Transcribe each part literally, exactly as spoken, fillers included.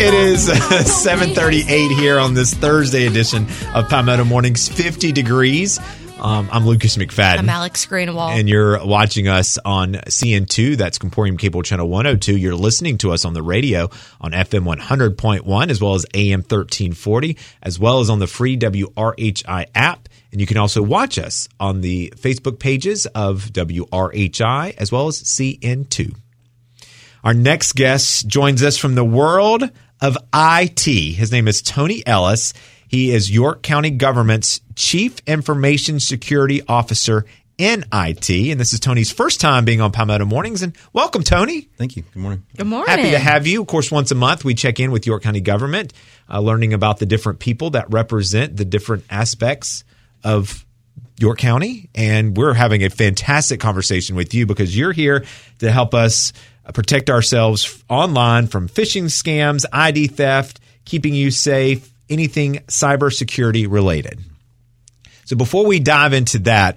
It is uh, seven thirty-eight here on this Thursday edition of Palmetto Mornings, fifty degrees. Um, I'm Lucas McFadden. I'm Alex Greenwald. And you're watching us on C N two. That's Comporium Cable Channel one oh two. You're listening to us on the radio on F M one hundred point one as well as A M thirteen forty, as well as on the free W R H I app. And you can also watch us on the Facebook pages of W R H I as well as C N two. Our next guest joins us from the world of I T. His name is Tony Ellis. He is York County Government's Chief Information Security Officer in I T. And this is Tony's first time being on Palmetto Mornings. And welcome, Tony. Thank you. Good morning. Good morning. Happy to have you. Of course, once a month we check in with York County Government, uh, learning about the different people that represent the different aspects of York County. And we're having a fantastic conversation with you because you're here to help us protect ourselves online from phishing scams, I D theft, keeping you safe, anything cybersecurity related. So before we dive into that,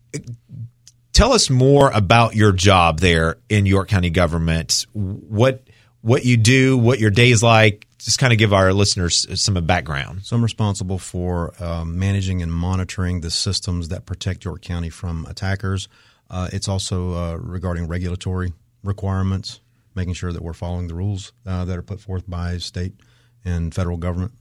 tell us more about your job there in York County Government. What what you do, what your day's like. Just kind of give our listeners some background. So I'm responsible for uh, managing and monitoring the systems that protect York County from attackers. Uh, it's also uh, regarding regulatory requirements, making sure that we're following the rules uh, that are put forth by state and federal government.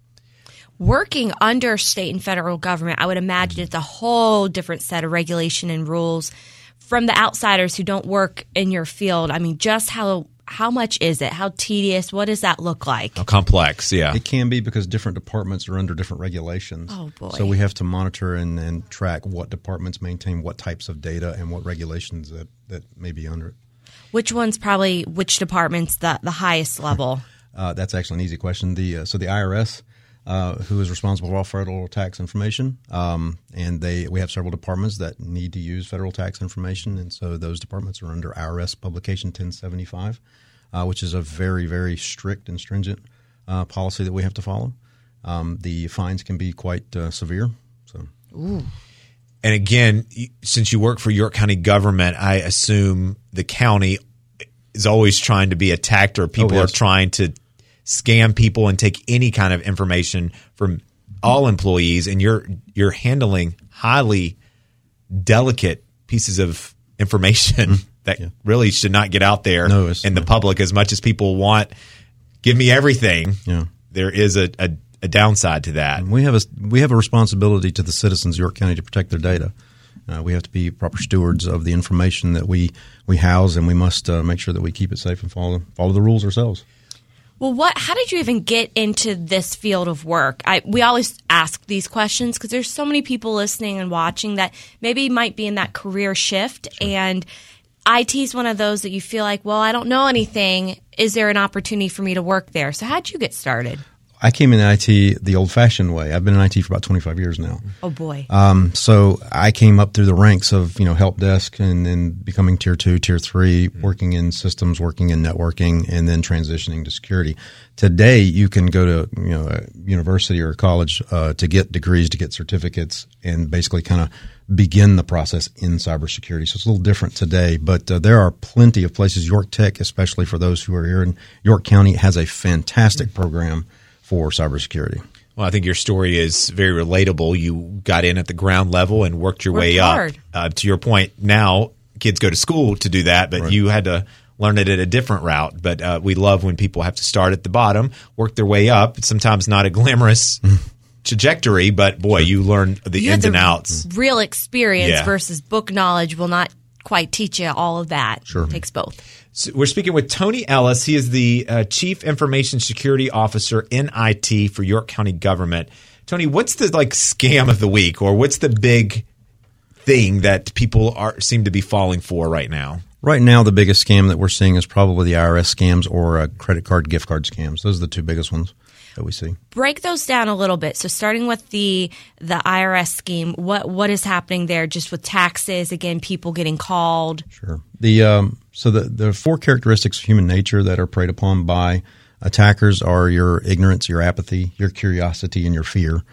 Working under state and federal government, I would imagine it's a whole different set of regulation and rules. From the outsiders who don't work in your field, I mean, just how how much is it? How tedious? What does that look like? How complex, yeah. It can be because different departments are under different regulations. Oh, boy. So we have to monitor and, and track what departments maintain what types of data and what regulations that, that may be under it. Which one's probably, which department's the, the highest level? uh, that's actually an easy question. The uh, So the I R S, uh, who is responsible for all federal tax information, um, and they we have several departments that need to use federal tax information, and so those departments are under I R S Publication ten seventy-five, uh, which is a very, very strict and stringent uh, policy that we have to follow. Um, the fines can be quite uh, severe. So. Ooh. And again, since you work for York County Government, I assume the county is always trying to be attacked or people oh, yes. are trying to scam people and take any kind of information from all employees. And you're you're handling highly delicate pieces of information that yeah. really should not get out there no, in the public as much as people want. Give me everything. Yeah. There is a, a a downside to that. We have a we have a responsibility to the citizens of York County to protect their data. Uh, we have to be proper stewards of the information that we we house, and we must uh, make sure that we keep it safe and follow follow the rules ourselves. Well, what? How did you even get into this field of work? I, we always ask these questions because there's so many people listening and watching that maybe might be in that career shift, sure. and I T is one of those that you feel like, well, I don't know anything. Is there an opportunity for me to work there? So how'd you get started? I came in I T the old-fashioned way. I've been in I T for about twenty-five years now. Oh, boy. Um, so I came up through the ranks of, you know, help desk and then becoming tier two, tier three, mm-hmm. working in systems, working in networking, and then transitioning to security. Today, you can go to, you know, a university or a college uh, to get degrees, to get certificates, and basically kind of begin the process in cybersecurity. So it's a little different today, but uh, there are plenty of places. York Tech, especially for those who are here in York County, has a fantastic mm-hmm. program for cybersecurity. Well, I think your story is very relatable. You got in at the ground level and worked your worked way hard. up. Uh, to your point, now kids go to school to do that, but right. you had to learn it at a different route. But uh, we love when people have to start at the bottom, work their way up. It's sometimes not a glamorous trajectory, but boy, you learn the you ins have and outs. Real experience yeah. versus book knowledge will not quite teach you all of that. Sure. It takes both. So we're speaking with Tony Ellis. He is the uh, Chief Information Security Officer in I T for York County Government. Tony, what's the like scam of the week, or what's the big thing that people are seem to be falling for right now? Right now, the biggest scam that we're seeing is probably the I R S scams or uh, credit card, gift card scams. Those are the two biggest ones that we see. Break those down a little bit. So starting with the the I R S scheme, what what is happening there just with taxes? Again, people getting called. Sure. The um, so the, the four characteristics of human nature that are preyed upon by attackers are your ignorance, your apathy, your curiosity, and your fear.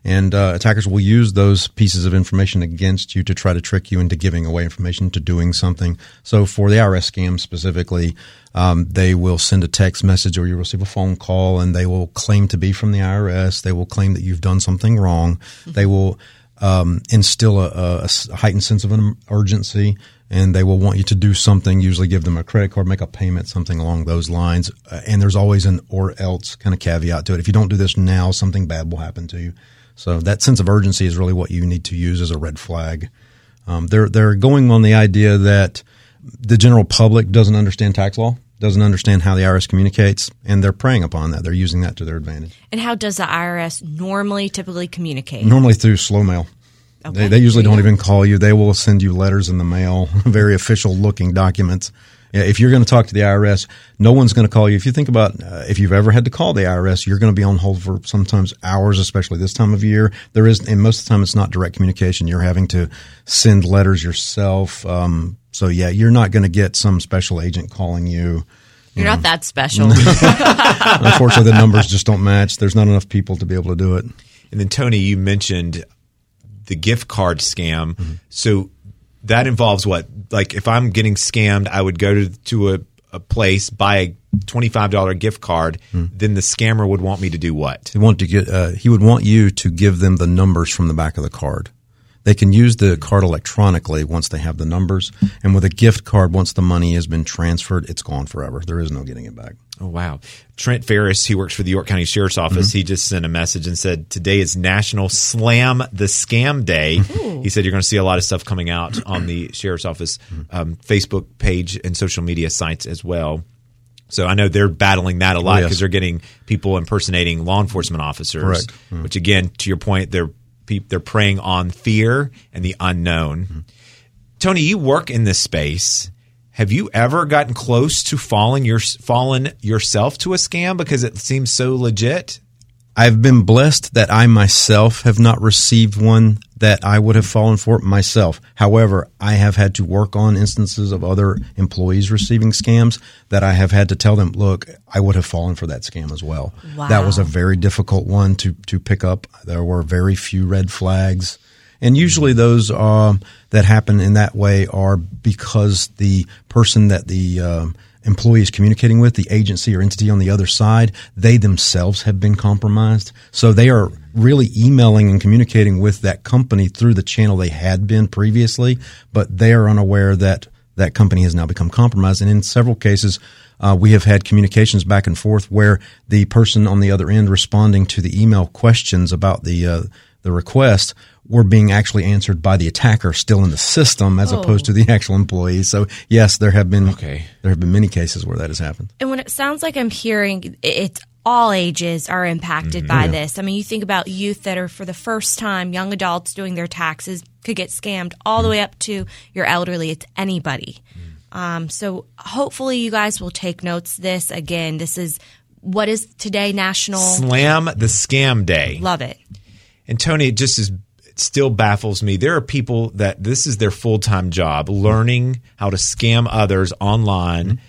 And uh, attackers will use those pieces of information against you to try to trick you into giving away information, to doing something. So for the I R S scam specifically, um, they will send a text message or you receive a phone call, and they will claim to be from the I R S. They will claim that you've done something wrong. Mm-hmm. They will um, instill a, a heightened sense of an urgency, and they will want you to do something, usually give them a credit card, make a payment, something along those lines. Uh, and there's always an or else kind of caveat to it. If you don't do this now, something bad will happen to you. So that sense of urgency is really what you need to use as a red flag. Um, they're they're going on the idea that the general public doesn't understand tax law, doesn't understand how the I R S communicates, and they're preying upon that. They're using that to their advantage. And how does the I R S normally typically communicate? Normally through slow mail. Okay. They, they usually don't even call you. They will send you letters in the mail, very official-looking documents. Yeah, if you're going to talk to the I R S, no one's going to call you. If you think about uh, if you've ever had to call the I R S, you're going to be on hold for sometimes hours, especially this time of year. There is, and most of the time, it's not direct communication. You're having to send letters yourself. Um, so yeah, you're not going to get some special agent calling you. You're not that special. Unfortunately, the numbers just don't match. There's not enough people to be able to do it. And then Tony, you mentioned the gift card scam. Mm-hmm. So that involves what? Like if I'm getting scammed, I would go to, to a, a place, buy a twenty-five dollars gift card. Mm-hmm. Then the scammer would want me to do what? He want to get. Uh, he would want you to give them the numbers from the back of the card. They can use the card electronically once they have the numbers. And with a gift card, once the money has been transferred, it's gone forever. There is no getting it back. Oh, wow. Trent Ferris, he works for the York County Sheriff's Office. Mm-hmm. He just sent a message and said, today is National Slam the Scam Day. Ooh. He said you're going to see a lot of stuff coming out on the Sheriff's Office um, Facebook page and social media sites as well. So I know they're battling that a lot because oh, yes. they're getting people impersonating law enforcement officers, Correct. Mm-hmm. which, again, to your point, they're they're preying on fear and the unknown. Mm-hmm. Tony, you work in this space. Have you ever gotten close to falling your fallen yourself to a scam because it seems so legit? I've been blessed that I myself have not received one that I would have fallen for myself. However, I have had to work on instances of other employees receiving scams that I have had to tell them, look, I would have fallen for that scam as well. Wow. That was a very difficult one to, to pick up. There were very few red flags. And usually those um, that happen in that way are because the person that the um, employee is communicating with, the agency or entity on the other side, they themselves have been compromised. So they are really emailing and communicating with that company through the channel they had been previously, but they are unaware that that company has now become compromised. And in several cases, uh, we have had communications back and forth where the person on the other end responding to the email questions about the uh, the request were being actually answered by the attacker still in the system as oh. opposed to the actual employee. So yes, there have been okay. there have been many cases where that has happened. And when it sounds like I'm hearing it's all ages are impacted mm-hmm. by yeah. this. I mean, you think about youth that are for the first time, young adults doing their taxes could get scammed all mm-hmm. the way up to your elderly. It's anybody. Mm-hmm. Um, so hopefully you guys will take notes. This again, this is what is today National Slam the Scam Day. Love it. And Tony, it just is, it still baffles me. There are people that this is their full-time job, learning how to scam others online. Mm-hmm.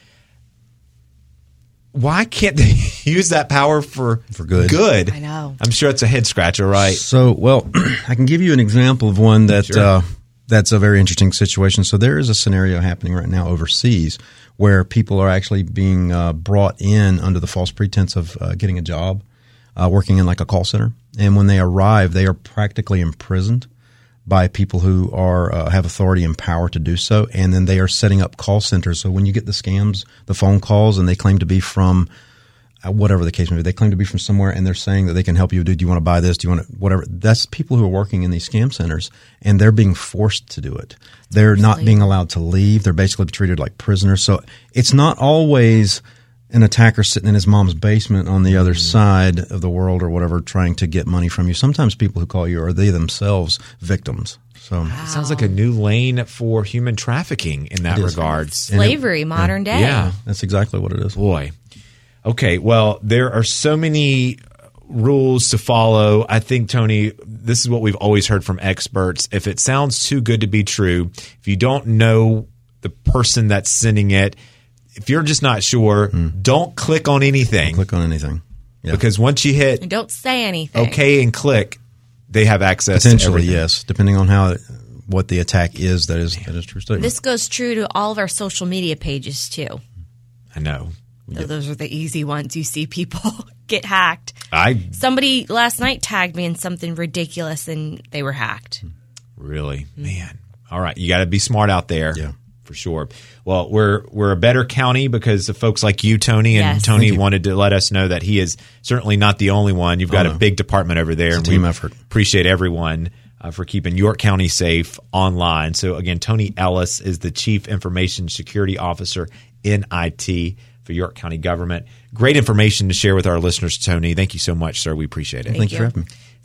Why can't they use that power for, for good? Good. I know. I'm sure it's a head scratcher, right? So, well, I can give you an example of one that sure. uh, that's a very interesting situation. So there is a scenario happening right now overseas where people are actually being uh, brought in under the false pretense of uh, getting a job, uh, working in like a call center. And when they arrive, they are practically imprisoned by people who are uh, have authority and power to do so, and then they are setting up call centers. So when you get the scams, the phone calls, and they claim to be from uh, whatever the case may be, they claim to be from somewhere, and they're saying that they can help you. Do, do you want to buy this? Do you want to whatever? That's people who are working in these scam centers, and they're being forced to do it. They're not being allowed to leave. They're basically treated like prisoners. So it's not always an attacker sitting in his mom's basement on the other side of the world or whatever trying to get money from you. Sometimes people who call you are they themselves victims. So wow. It sounds like a new lane for human trafficking in that regard. Slavery, it, modern yeah, day. Yeah. That's exactly what it is. Boy. Okay, well, there are so many rules to follow. I think, Tony, this is what we've always heard from experts. If it sounds too good to be true, if you don't know the person that's sending it, if you're just not sure, mm. don't click on anything. Don't click on anything. Yeah. Because once you hit and don't say anything. okay and click, they have access to Potentially, everything. yes, depending on how what the attack is. That is that is true statement. This goes true to all of our social media pages too. I know. So those are the easy ones. You see people get hacked. I Somebody last night tagged me in something ridiculous and they were hacked. really, man. All right, you got to be smart out there. Yeah. For sure. Well, we're we're a better county because of folks like you, Tony, and Yes. Tony wanted to let us know that he is certainly not the only one. You've got Oh, a no. big department over there, It's a and team we effort. appreciate everyone uh, for keeping York County safe online. So again, Tony Ellis is the Chief Information Security Officer in I T for York County government. Great information to share with our listeners, Tony. Thank you so much, sir. We appreciate it. Thank you you. for having me.